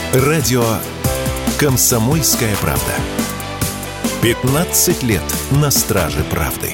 Радио «Комсомольская правда». 15 лет на страже правды.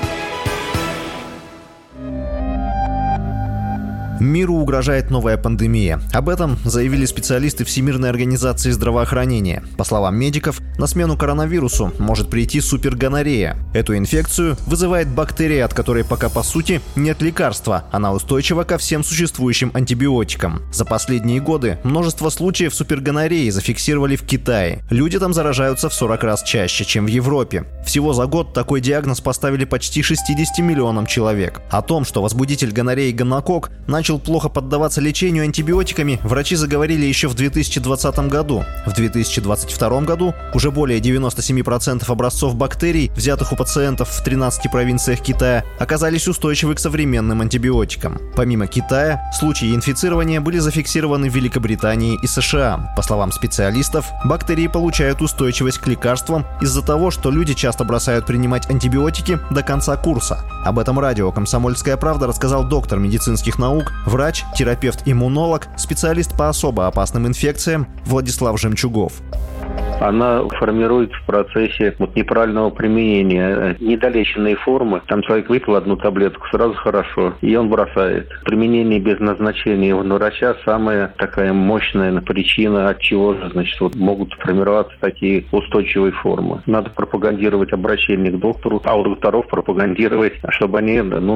Миру угрожает новая пандемия. Об этом заявили специалисты Всемирной организации здравоохранения. По словам медиков, на смену коронавирусу может прийти супергонорея. Эту инфекцию вызывает бактерия, от которой пока по сути нет лекарства. Она устойчива ко всем существующим антибиотикам. За последние годы множество случаев супергонореи зафиксировали в Китае. Люди там заражаются в 40 раз чаще, чем в Европе. Всего за год такой диагноз поставили почти 60 миллионам человек. О том, что возбудитель гонореи гонокок начал плохо поддаваться лечению антибиотиками, врачи заговорили еще в 2020 году. В 2022 году уже более 97% образцов бактерий, взятых у пациентов в 13 провинциях Китая, оказались устойчивы к современным антибиотикам. Помимо Китая, случаи инфицирования были зафиксированы в Великобритании и США. По словам специалистов, бактерии получают устойчивость к лекарствам из-за того, что люди часто бросают принимать антибиотики до конца курса. Об этом радио «Комсомольская правда» рассказал доктор медицинских наук, врач, терапевт-иммунолог, специалист по особо опасным инфекциям Владислав Жемчугов. Она формируется в процессе неправильного применения. Недолеченные формы, там человек выпил одну таблетку, сразу хорошо, и он бросает. Применение без назначения врача самая такая мощная причина, от чего же, могут формироваться такие устойчивые формы. Надо пропагандировать обращение к доктору, а у докторов пропагандировать, чтобы они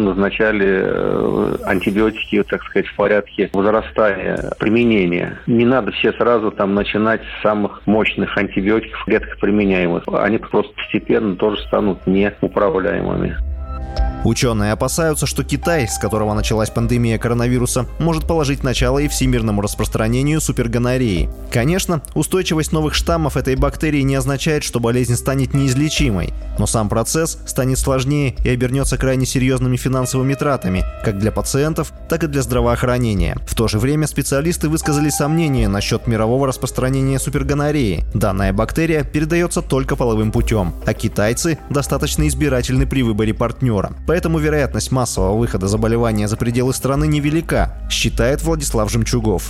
назначали антибиотики, в порядке возрастания применения. Не надо все сразу начинать с самых мощных антибиотиков, редко применяемых. Они просто постепенно тоже станут неуправляемыми. Ученые опасаются, что Китай, с которого началась пандемия коронавируса, может положить начало и всемирному распространению супергонореи. Конечно, устойчивость новых штаммов этой бактерии не означает, что болезнь станет неизлечимой, но сам процесс станет сложнее и обернется крайне серьезными финансовыми тратами, как для пациентов, так и для здравоохранения. В то же время специалисты высказали сомнения насчет мирового распространения супергонореи. Данная бактерия передается только половым путем, а китайцы достаточно избирательны при выборе партнера. Поэтому вероятность массового выхода заболевания за пределы страны невелика, считает Владислав Жемчугов.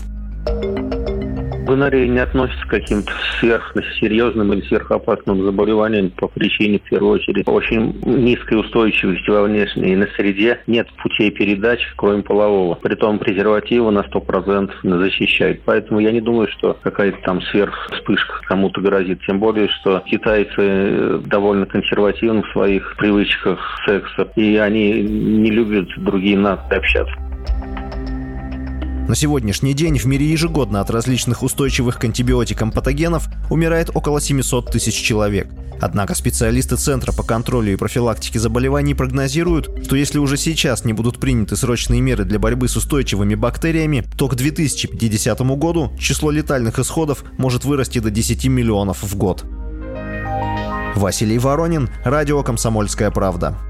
Гонорея не относится к каким-то сверхсерьезным или сверхопасным заболеваниям по причине, в первую очередь, очень низкой устойчивости во внешней и на среде. Нет путей передачи, кроме полового. Притом презервативы на 100% защищают. Поэтому я не думаю, что какая-то сверхвспышка кому-то грозит. Тем более, что китайцы довольно консервативны в своих привычках секса. И они не любят другие нации общаться. На сегодняшний день в мире ежегодно от различных устойчивых к антибиотикам патогенов умирает около 700 тысяч человек. Однако специалисты Центра по контролю и профилактике заболеваний прогнозируют, что если уже сейчас не будут приняты срочные меры для борьбы с устойчивыми бактериями, то к 2050 году число летальных исходов может вырасти до 10 миллионов в год. Василий Воронин, радио «Комсомольская правда».